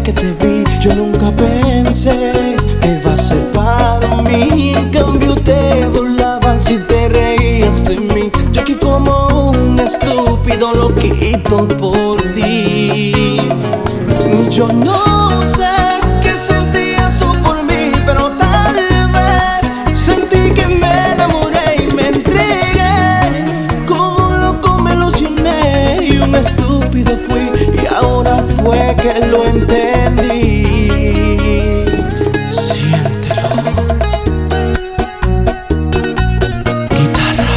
que te vi, yo nunca pensé que iba a ser para mí. En cambio te burlaban si te reías de mí. Yo aquí como un estúpido loquito por ti. Yo no sé qué sentías tú por mí, pero tal vez sentí que me enamoré y me entregué. Como un loco me ilusioné y un estúpido fui, y ahora fue que lo entendí. Siéntelo. Guitarra.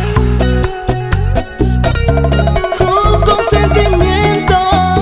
Con sentimiento.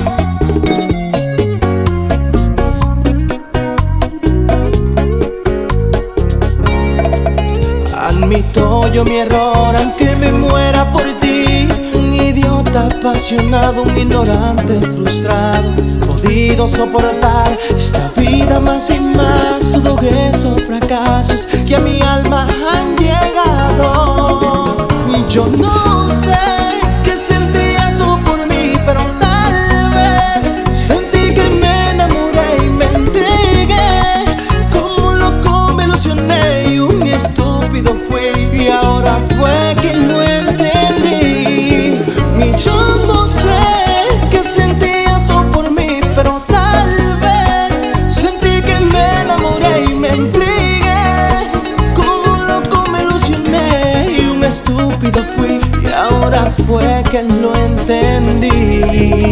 Admito yo mi error, aunque me muera por ti. Un idiota apasionado, un ignorante frustrado. Podido soportar esta vida más y más. Dudo que esos fracasos que a mi alma han llegado. Y yo no sé qué sentías tú por mí, pero tal vez sentí que me enamoré y me entregué. Como un loco me ilusioné y un estúpido fui, y ahora fue que lo entendí. Y yo no sé qué sentías tú por mí, pero tal vez sentí que me enamoré y me entregué. Como un loco me ilusioné y un estúpido fui, y ahora fue que lo entendí.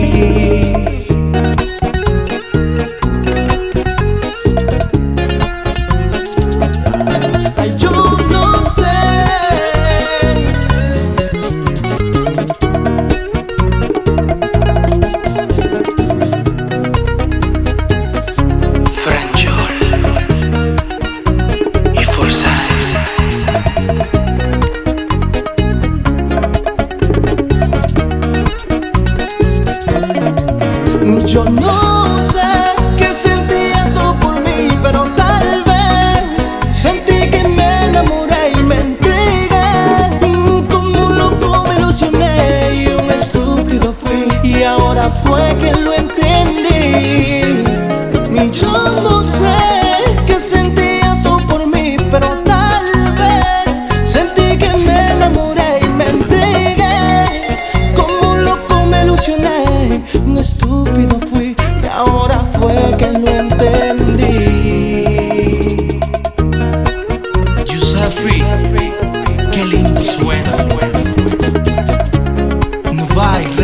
Yo no sé qué sentías tú por mí, pero tal vez sentí que me enamoré y me entregué. Como un loco me ilusioné y un estúpido fui, y ahora fue que lo entendí. Y yo no sé qué sentías tú por mí, pero tal vez sentí que me enamoré y me entregué. Como un loco me ilusioné, un estúpido fui, y ahora fue que lo entendí. Yusafri, qué lindo suena. No vai.